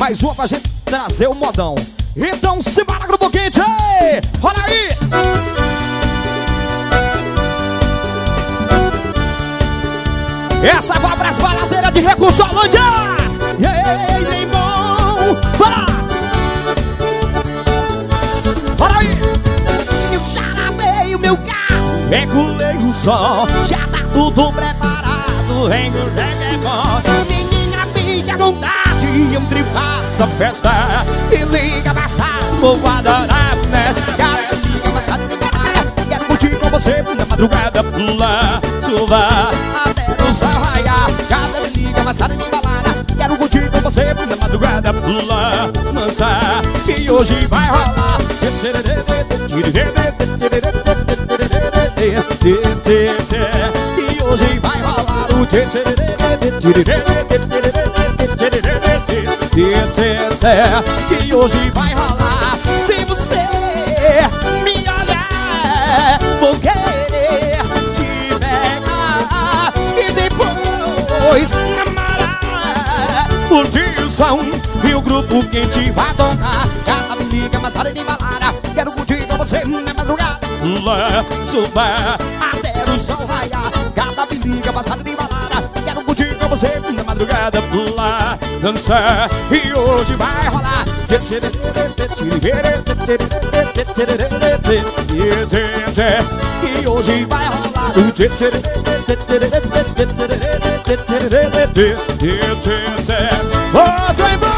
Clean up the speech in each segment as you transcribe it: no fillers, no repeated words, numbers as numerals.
mais uma pra gente trazer o modão. Então se bala, Grupo Quente, olha aí! Essa vai pras baladeiras de Recursolândia! Ei, irmão! Vai! Olha aí! Eu já lavei o meu carro, regulei o som, já tá tudo preparado, vem o reggaeton. Menina, fica à vontade, entre faça festa e liga bastante, vou adorar nessa. Cara, liga bastante, quero curtir com você na madrugada, pula, suba até o sol raiar. Cada liga bastante de balada, quero curtir com você na madrugada, pula, dançar, e hoje vai rolar. E hoje vai rolar o e hoje vai rolar. Se você me olhar, vou querer te pegar e depois namorar. O Dilson e o Grupo Quente vai tocar. Cada liga, amassada de balada, quero curtir com você na madrugada. Lá, suba até o sol raiar. Cada liga, amassada de balada, quero curtir com você na madrugada. Lá, dançar, e hoje vai rolar. E hoje vai rolar. Ô, trem bom!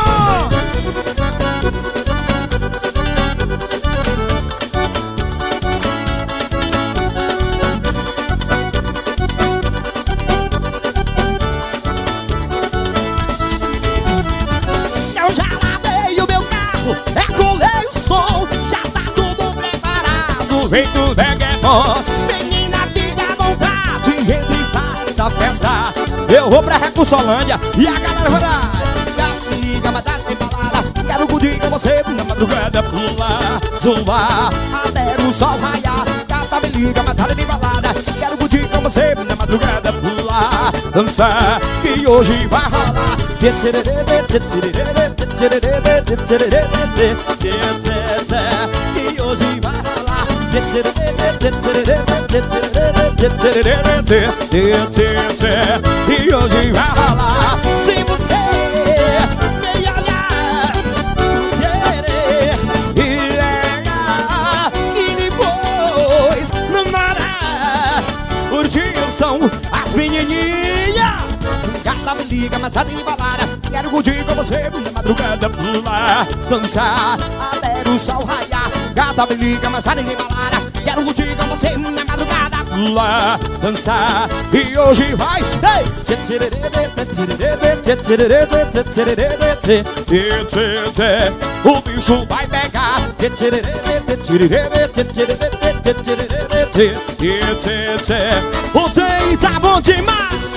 Eu já lavei o meu carro, regulei o som, já tá tudo preparado, vem do reggaeton. Menina, fica à vontade, entre e faz a festa. Eu vou pra Recursolândia e a galera vai dar. Já liga, mas tá sem balada, quero curtir com você na madrugada, pular, zumbar até o sol raiar. Gata, me liga, mas tá de balada, quero curtir com você na madrugada, pular, dançar, e hoje vai rolar. E hoje vai rolar. E hoje vai rolar. Se você me olhar, querer e pegar e depois namorar. O Dilson, as menininhas. Gata, me liga, mas tá de balada, quero curtir com você na madrugada, pular, dançar até o sol raiar. Gata, me liga, mas tá de balada, quero curtir com você na madrugada, pular, dançar, e hoje vai. O bicho vai pegar. O trem tá bom demais.